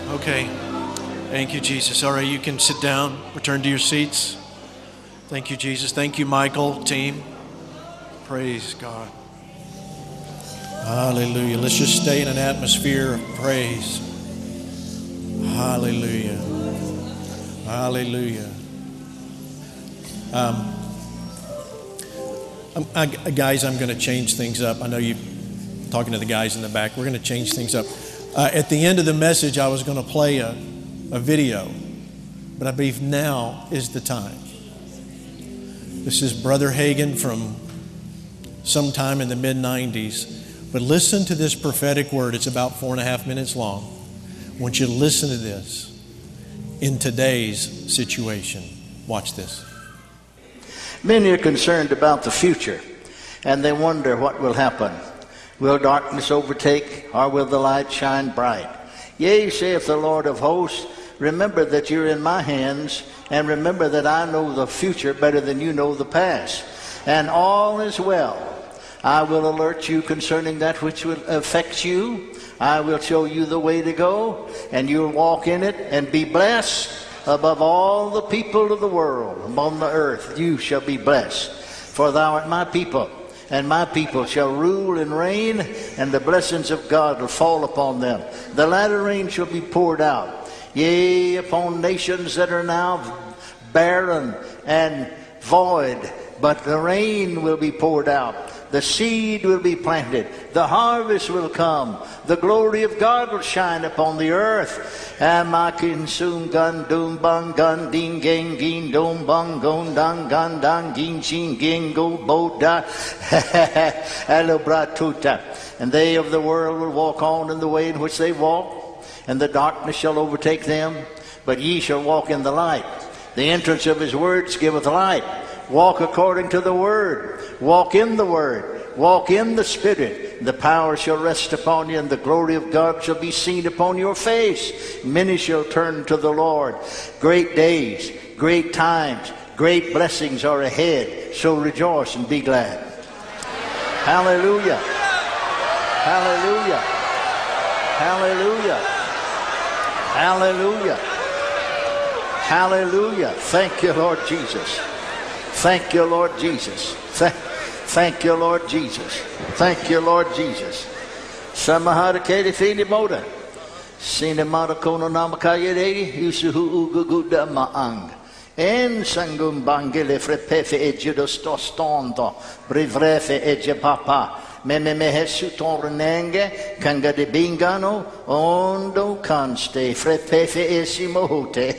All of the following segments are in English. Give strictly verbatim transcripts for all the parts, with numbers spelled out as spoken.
Okay. Thank you, Jesus. All right, you can sit down, return to your seats. Thank you, Jesus. Thank you, Michael, team. Praise God. Hallelujah. Let's just stay in an atmosphere of praise. Hallelujah. Hallelujah. Um, I, guys, I'm going to change things up. I know you're talking to the guys in the back. We're going to change things up. Uh, at the end of the message, I was going to play a, a video, but I believe now is the time. This is Brother Hagin from sometime in the mid nineties. But listen to this prophetic word. It's about four and a half minutes long. I want you to listen to this in today's situation. Watch this. Many are concerned about the future, and they wonder what will happen. Will darkness overtake, or will the light shine bright? Yea, saith the Lord of hosts, remember that you're in my hands, and remember that I know the future better than you know the past. And all is well. I will alert you concerning that which will affect you. I will show you the way to go, and you'll walk in it and be blessed. Above all the people of the world, upon the earth, you shall be blessed. For thou art my people, and my people shall rule and reign, and the blessings of God will fall upon them. The latter rain shall be poured out, yea, upon nations that are now barren and void, but the rain will be poured out. The seed will be planted. The harvest will come. The glory of God will shine upon the earth. And my consume gun doom bang gun ding gang gin dom bang gon dang gan dang gin chin ging go boda alobratuta. And they of the world will walk on in the way in which they walk, and the darkness shall overtake them. But ye shall walk in the light. The entrance of his words giveth light. Walk according to the word. Walk in the word. Walk in the Spirit. The power shall rest upon you, and the glory of God shall be seen upon your face. Many shall turn to the Lord. Great days, great times, great blessings are ahead. So rejoice and be glad. Hallelujah. Hallelujah. Hallelujah. Hallelujah. Hallelujah. Thank you, Lord Jesus. Thank you, Lord Jesus. Thank, thank you, Lord Jesus. Thank you, Lord Jesus. Samahara kere fini moda. Sinamara kono namakayere yusuhu uguguda maang. En sangum bangele frepefe ejudostostondo. Brivrefe ejepapa. Meme mehesu tornenge kanga de bingano ondo conste frepefe esimote.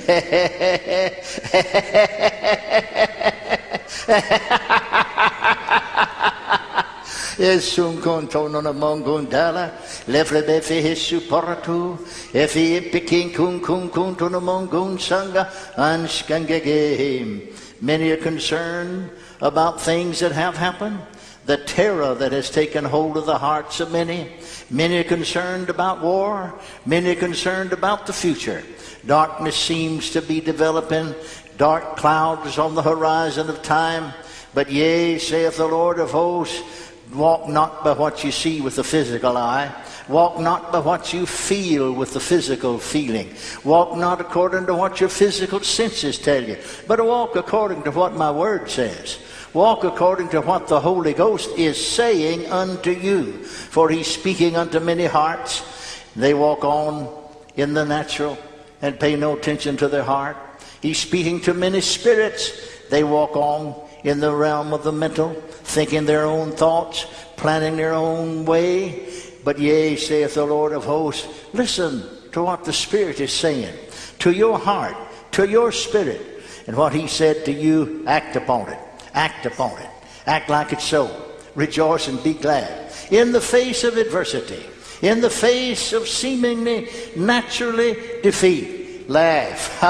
Esum contono na mongundala lefrebefe hesu poratu efi pikin kun kun kun to na mongun sanga anskangege. Many are concerned about things that have happened. The terror that has taken hold of the hearts of many. Many are concerned about war. Many are concerned about the future. Darkness seems to be developing. Dark clouds on the horizon of time. But yea, saith the Lord of hosts, walk not by what you see with the physical eye. Walk not by what you feel with the physical feeling. Walk not according to what your physical senses tell you, but walk according to what my word says. Walk according to what the Holy Ghost is saying unto you. For he's speaking unto many hearts. They walk on in the natural and pay no attention to their heart. He's speaking to many spirits. They walk on in the realm of the mental, thinking their own thoughts, planning their own way. But yea, saith the Lord of hosts, listen to what the Spirit is saying. To your heart, to your spirit. And what he said to you, act upon it. Act upon it. Act like it's so. Rejoice and be glad. In the face of adversity, in the face of seemingly naturally defeat, laugh.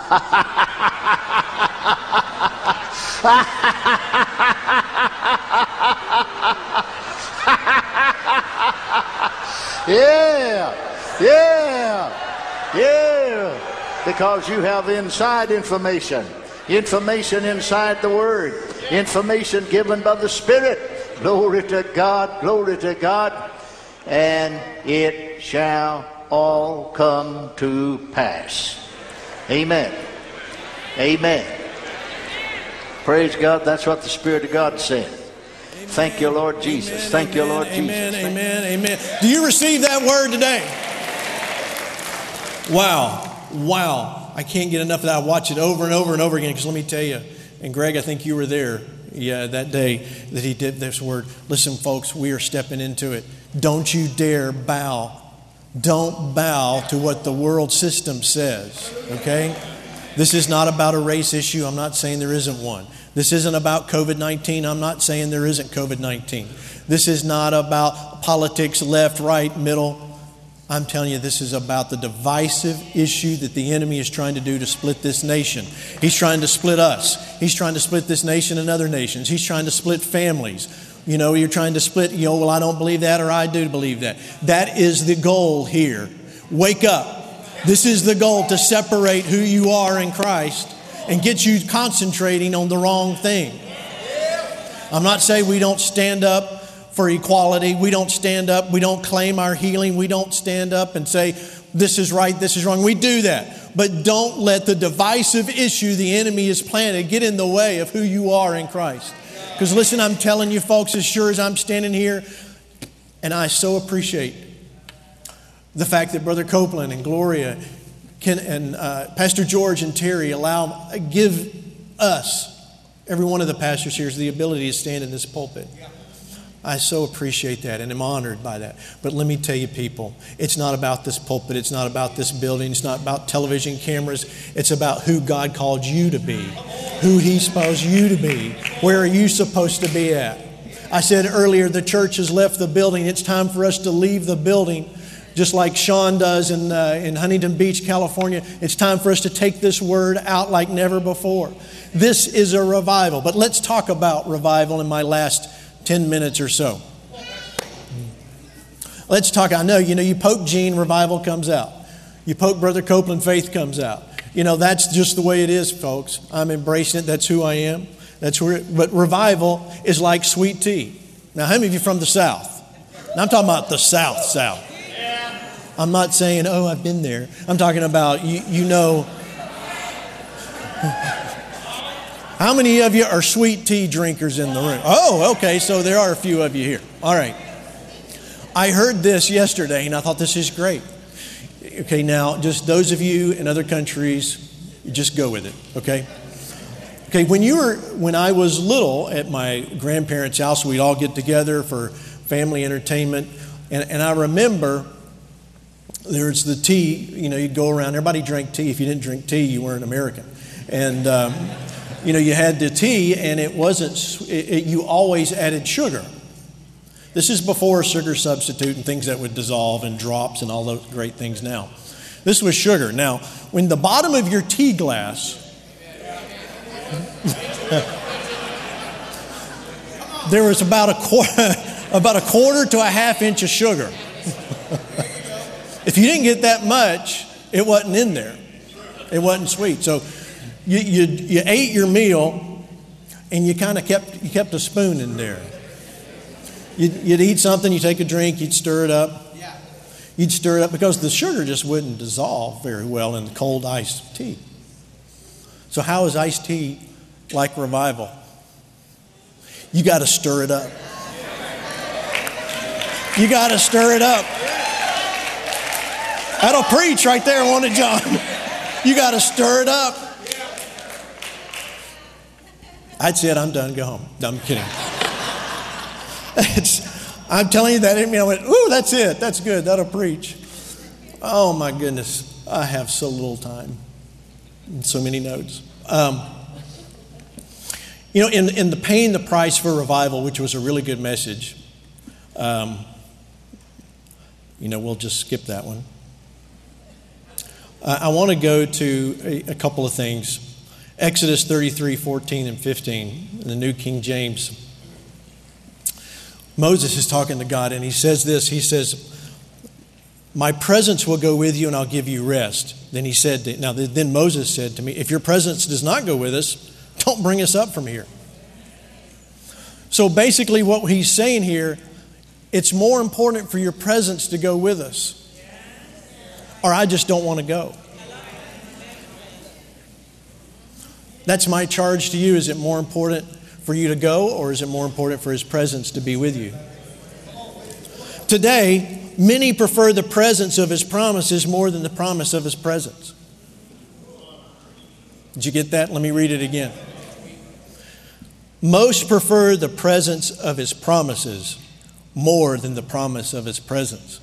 Yeah, yeah, yeah. Because you have inside information. Information inside the Word. Information given by the Spirit. Glory to God, glory to God. And it shall all come to pass. Amen. Amen. Praise God. That's what the Spirit of God said. Thank you, Lord Jesus. Amen, Thank you, Lord amen, Jesus. Amen, amen, amen. Do you receive that word today? Wow. Wow. I can't get enough of that. I watch it over and over and over again because let me tell you, and Greg, I think you were there, yeah, that day that he did this word. Listen, folks, we are stepping into it. Don't you dare bow. Don't bow to what the world system says, okay? This is not about a race issue. I'm not saying there isn't one. This isn't about covid nineteen. I'm not saying there isn't covid nineteen. This is not about politics, left, right, middle. I'm telling you, this is about the divisive issue that the enemy is trying to do to split this nation. He's trying to split us. He's trying to split this nation and other nations. He's trying to split families. You know, you're trying to split, you know, well, I don't believe that or I do believe that. That is the goal here. Wake up. This is the goal, to separate who you are in Christ and get you concentrating on the wrong thing. I'm not saying we don't stand up for equality. We don't stand up. We don't claim our healing. We don't stand up and say, this is right, this is wrong. We do that. But don't let the divisive issue the enemy has planted get in the way of who you are in Christ. Because listen, I'm telling you folks, as sure as I'm standing here, and I so appreciate the fact that Brother Copeland and Gloria can, and uh, Pastor George and Terry allow, give us, every one of the pastors here, the ability to stand in this pulpit. I so appreciate that and am honored by that. But let me tell you, people, it's not about this pulpit. It's not about this building. It's not about television cameras. It's about who God called you to be, who He supposed you to be. Where are you supposed to be at? I said earlier, the church has left the building. It's time for us to leave the building, just like Sean does in, uh, in Huntington Beach, California. It's time for us to take this word out like never before. This is a revival. But let's talk about revival in my last ten minutes or so. Let's talk. I know, you know, you poke Gene, revival comes out. You poke Brother Copeland, faith comes out. You know, that's just the way it is, folks. I'm embracing it. That's who I am. That's where. It, but revival is like sweet tea. Now, how many of you from the South? Now, I'm talking about the South, South. I'm not saying, oh, I've been there. I'm talking about, you, you know. How many of you are sweet tea drinkers in the room? Oh, okay, so there are a few of you here. All right. I heard this yesterday, and I thought this is great. Okay, now, just those of you in other countries, just go with it, okay? Okay, when you were, when I was little at my grandparents' house, we'd all get together for family entertainment, and, and I remember there's the tea, you know, you'd go around, everybody drank tea. If you didn't drink tea, you weren't American. And, um, you know, you had the tea, and it wasn't, it, it, you always added sugar. This is before sugar substitute and things that would dissolve and drops and all those great things now. This was sugar. Now, when the bottom of your tea glass, there was about a quarter, about a quarter to a half inch of sugar. If you didn't get that much, it wasn't in there. It wasn't sweet. So you you, you ate your meal, and you kind of kept you kept a spoon in there. You'd, you'd eat something, you take a drink, you'd stir it up. You'd stir it up because the sugar just wouldn't dissolve very well in cold iced tea. So how is iced tea like revival? You got to stir it up. You got to stir it up. That'll preach right there, won't it, John? You got to stir it up. That's it. I'm done. Go home. No, I'm kidding. It's, I'm telling you that. I mean, I went, ooh, that's it. That's good. That'll preach. Oh, my goodness. I have so little time and so many notes. Um, you know, in, in the Paying the Price for Revival, which was a really good message, um, you know, we'll just skip that one. Uh, I want to go to a, a couple of things. Exodus thirty-three, fourteen and fifteen, in the New King James. Moses is talking to God, and he says this. He says, my presence will go with you, and I'll give you rest. Then he said, to, now then Moses said to me, if your presence does not go with us, don't bring us up from here. So basically what he's saying here, it's more important for your presence to go with us. or I just don't want to go. That's my charge to you. Is it more important for you to go, or is it more important for His presence to be with you? Today, many prefer the presence of His promises more than the promise of His presence. Did you get that? Let me read it again. Most prefer the presence of His promises more than the promise of His presence.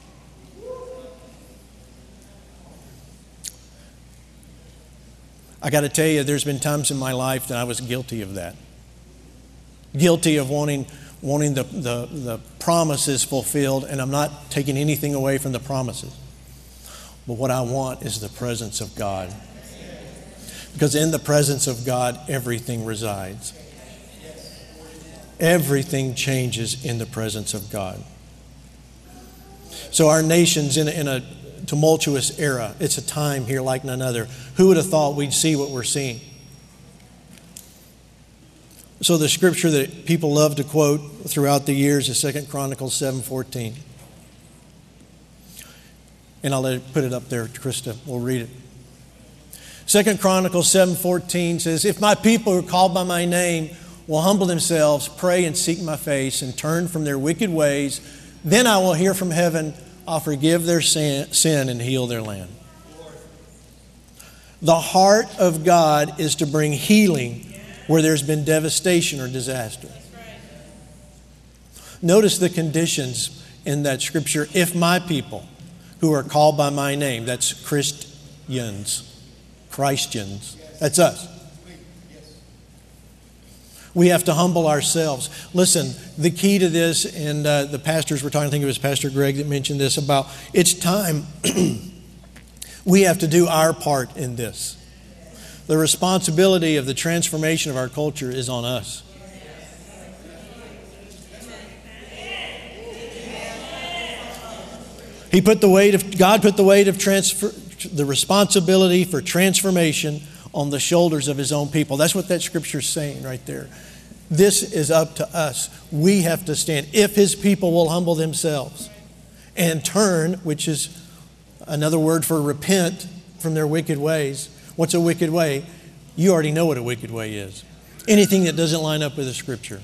I got to tell you, there's been times in my life that I was guilty of that. Guilty of wanting wanting the, the, the promises fulfilled, and I'm not taking anything away from the promises. But what I want is the presence of God. Because in the presence of God, everything resides. Everything changes in the presence of God. So our nation's in a, in a tumultuous era. It's a time here like none other. Who would have thought we'd see what we're seeing? So the scripture that people love to quote throughout the years is Second Chronicles seven fourteen. And I'll let it, put it up there, Krista. We'll read it. Second Chronicles seven fourteen says, "If my people who are called by my name will humble themselves, pray and seek my face, and turn from their wicked ways, then I will hear from heaven, I'll forgive their sin, sin and heal their land." The heart of God is to bring healing where there's been devastation or disaster. Notice the conditions in that scripture. If my people who are called by my name, that's Christians, Christians, that's us. We have to humble ourselves. Listen, the key to this, and uh, the pastors were talking, I think it was Pastor Greg that mentioned this, about it's time we have to do our part in this. The responsibility of the transformation of our culture is on us. He put the weight of God put the weight of transfer, the responsibility for transformation on the shoulders of His own people. That's what that scripture is saying right there. This is up to us. We have to stand. If His people will humble themselves and turn, which is another word for repent from their wicked ways. What's a wicked way? You already know what a wicked way is. Anything that doesn't line up with the scripture.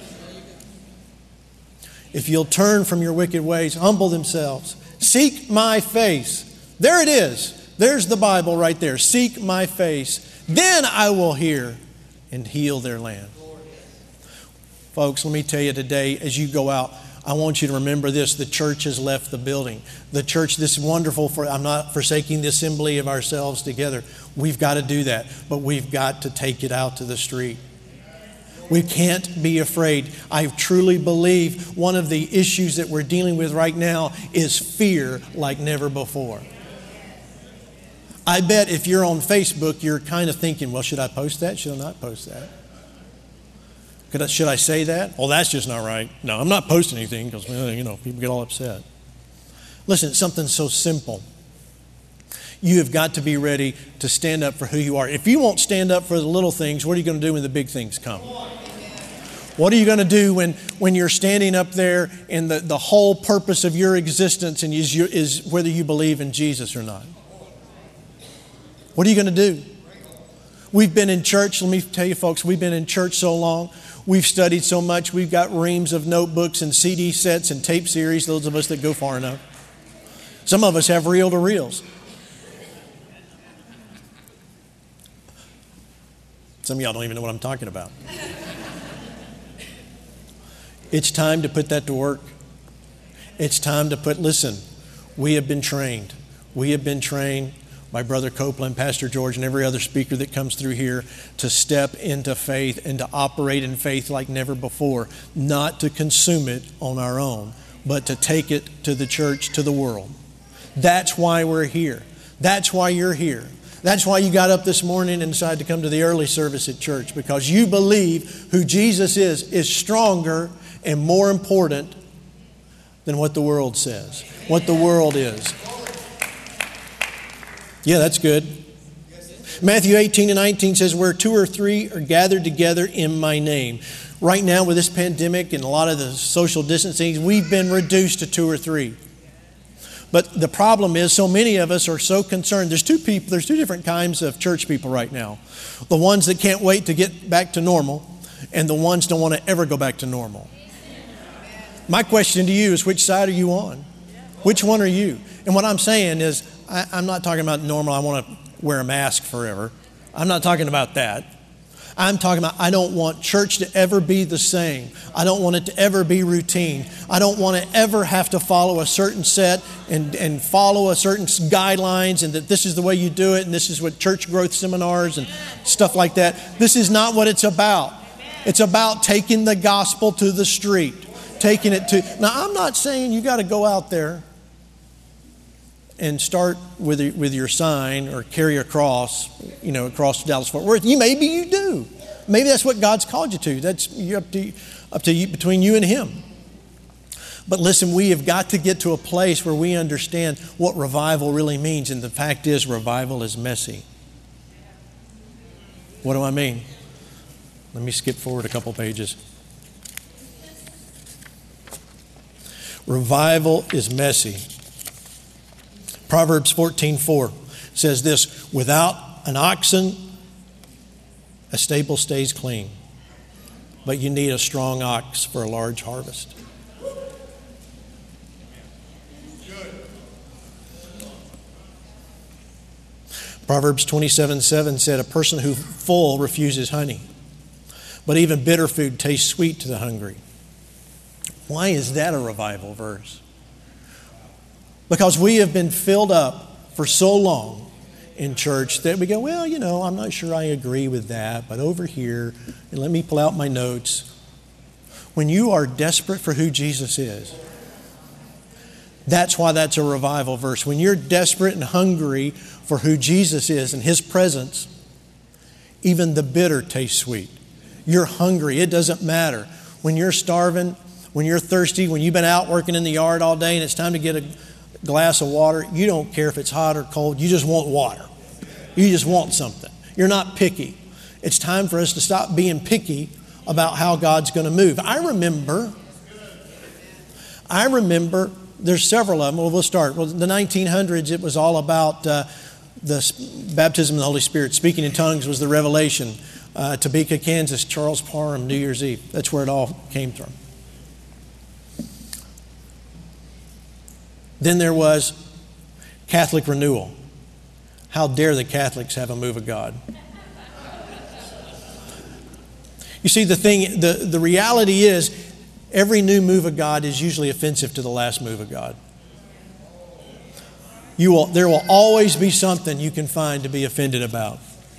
If you'll turn from your wicked ways, humble themselves, seek my face. There it is. There's the Bible right there. Seek my face. Then I will hear and heal their land. Folks, let me tell you today, as you go out, I want you to remember this. The church has left the building. The church, this wonderful, for I'm not forsaking the assembly of ourselves together. We've got to do that. But we've got to take it out to the street. We can't be afraid. I truly believe one of the issues that we're dealing with right now is fear like never before. I bet if you're on Facebook, you're kind of thinking, well, should I post that? Should I not post that? Could I, should I say that? Well, that's just not right. No, I'm not posting anything because, well, you know, people get all upset. Listen, it's something so simple. You have got to be ready to stand up for who you are. If you won't stand up for the little things, what are you going to do when the big things come? What are you going to do when, when you're standing up there and the, the whole purpose of your existence and is, your, is whether you believe in Jesus or not? What are you going to do? We've been in church, let me tell you folks, we've been in church so long. We've studied so much. We've got reams of notebooks and C D sets and tape series, those of us that go far enough. Some of us have reel-to-reels. Some of y'all don't even know what I'm talking about. It's time to put that to work. It's time to put, listen, we have been trained. We have been trained by Brother Copeland, Pastor George, and every other speaker that comes through here to step into faith and to operate in faith like never before. Not to consume it on our own, but to take it to the church, to the world. That's why we're here. That's why you're here. That's why you got up this morning and decided to come to the early service at church, because you believe who Jesus is is stronger and more important than what the world says, what the world is. Yeah, that's good. Matthew eighteen and nineteen says, where two or three are gathered together in my name. Right now with this pandemic and a lot of the social distancing, we've been reduced to two or three. But the problem is so many of us are so concerned. There's two people, there's two different kinds of church people right now. The ones that can't wait to get back to normal, and the ones don't want to ever go back to normal. My question to you is, which side are you on? Which one are you? And what I'm saying is, I, I'm not talking about normal, I want to wear a mask forever. I'm not talking about that. I'm talking about I don't want church to ever be the same. I don't want it to ever be routine. I don't want to ever have to follow a certain set and, and follow a certain guidelines and that this is the way you do it and this is what church growth seminars and stuff like that. This is not what it's about. It's about taking the gospel to the street. Taking it to... Now, I'm not saying you got to go out there and start with your, with your sign or carry a cross, you know, across Dallas-Fort Worth. You maybe you do. Maybe that's what God's called you to. That's you up to up to you, between you and Him. But listen, we have got to get to a place where we understand what revival really means, and the fact is, revival is messy. What do I mean? Let me skip forward a couple pages. Revival is messy. Proverbs fourteen four says this, without an oxen, a stable stays clean, but you need a strong ox for a large harvest. Proverbs twenty-seven seven said, a person who's full refuses honey, but even bitter food tastes sweet to the hungry. Why is that a revival verse? Because we have been filled up for so long in church that we go, well, you know, I'm not sure I agree with that, but over here, and let me pull out my notes. When you are desperate for who Jesus is, that's why that's a revival verse. When you're desperate and hungry for who Jesus is and His presence, even the bitter tastes sweet. You're hungry. It doesn't matter. When you're starving, when you're thirsty, when you've been out working in the yard all day and it's time to get a glass of water, you don't care if it's hot or cold. You just want water. You just want something. You're not picky. It's time for us to stop being picky about how God's going to move. I remember, I remember, there's several of them. Well, we'll start. Well, the nineteen hundreds, it was all about uh, the baptism of the Holy Spirit. Speaking in tongues was the revelation. Uh, Topeka, Kansas, Charles Parham, New Year's Eve. That's where it all came from. Then there was Catholic renewal. How dare the Catholics have a move of God? You see, the thing, the, the reality is, every new move of God is usually offensive to the last move of God. You will, there will always be something you can find to be offended about.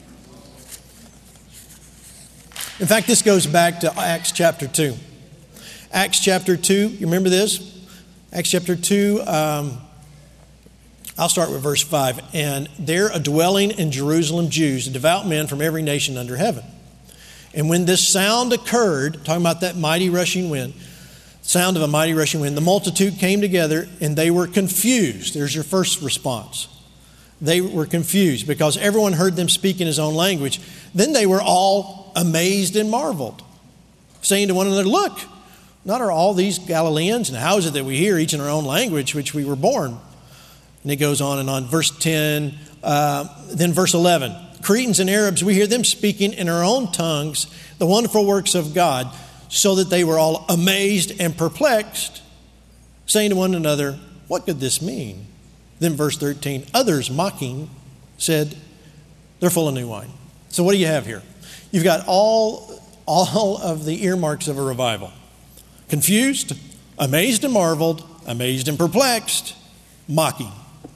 In fact, this goes back to Acts chapter two. Acts chapter two, you remember this? Acts chapter two, um, I'll start with verse five. And there a dwelling in Jerusalem Jews, devout men from every nation under heaven. And when this sound occurred, talking about that mighty rushing wind, sound of a mighty rushing wind, the multitude came together and they were confused. There's your first response. They were confused because everyone heard them speak in his own language. Then they were all amazed and marveled, saying to one another, look, not are all these Galileans, and how is it that we hear each in our own language which we were born? And it goes on and on. Verse ten, uh, then verse eleven. Cretans and Arabs, we hear them speaking in our own tongues the wonderful works of God, so that they were all amazed and perplexed, saying to one another, what could this mean? Then verse thirteen, others mocking said, they're full of new wine. So what do you have here? You've got all, all of the earmarks of a revival. Confused, amazed and marveled, amazed and perplexed, mocking.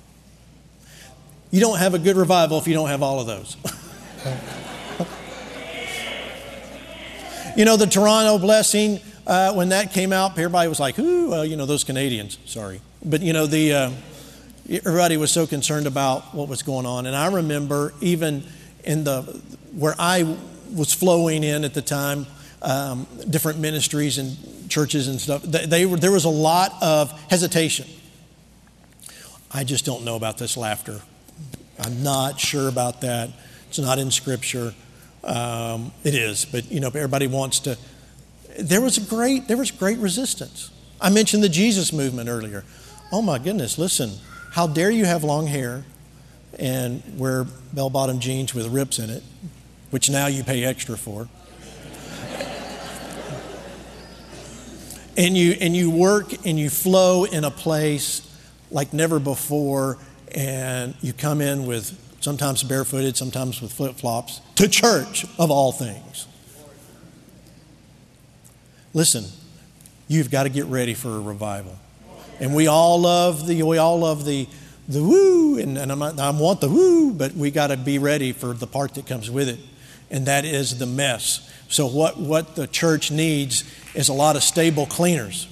You don't have a good revival if you don't have all of those. You know, the Toronto blessing, uh, when that came out, everybody was like, ooh, well, you know, those Canadians, sorry. But, you know, the uh, everybody was so concerned about what was going on. And I remember even in the, where I was flowing in at the time, um, different ministries and churches and stuff, they, they were, there was a lot of hesitation. I just don't know about this laughter. I'm not sure about that. It's not in Scripture. Um, it is, but you know, everybody wants to. There was a great, there was great resistance. I mentioned the Jesus movement earlier. Oh my goodness, listen, how dare you have long hair and wear bell-bottom jeans with rips in it, which now you pay extra for. and you and you work and you flow in a place like never before, and you come in with sometimes barefooted, sometimes with flip-flops, to church of all things. Listen, you've got to get ready for a revival. And we all love the we all love the the woo, and, and I'm not, I want the woo, but we got to be ready for the part that comes with it, and that is the mess. So what what the church needs is a lot of stable cleaners.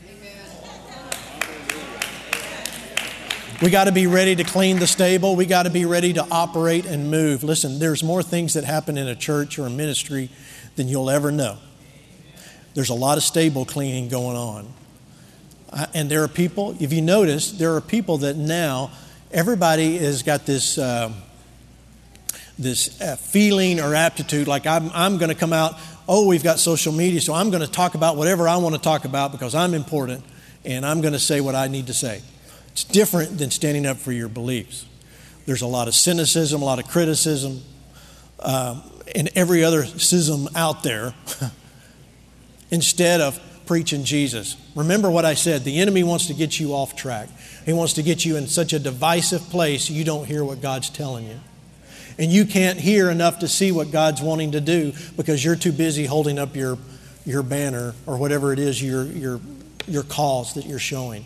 We got to be ready to clean the stable. We got to be ready to operate and move. Listen, there's more things that happen in a church or a ministry than you'll ever know. There's a lot of stable cleaning going on. Uh, and there are people, if you notice, there are people that now, everybody has got this uh, this uh, feeling or aptitude, like I'm, I'm going to come out, oh, we've got social media, so I'm going to talk about whatever I want to talk about because I'm important, and I'm going to say what I need to say. It's different than standing up for your beliefs. There's a lot of cynicism, a lot of criticism, um, and every other schism out there instead of preaching Jesus. Remember what I said. The enemy wants to get you off track. He wants to get you in such a divisive place you don't hear what God's telling you. And you can't hear enough to see what God's wanting to do because you're too busy holding up your, your banner or whatever it is, your, your, your cause that you're showing.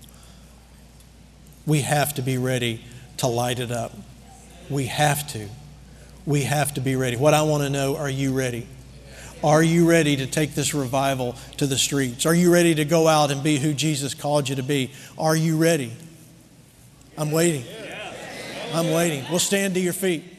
We have to be ready to light it up. We have to. We have to be ready. What I want to know, are you ready? Are you ready to take this revival to the streets? Are you ready to go out and be who Jesus called you to be? Are you ready? I'm waiting. I'm waiting. We'll stand to your feet.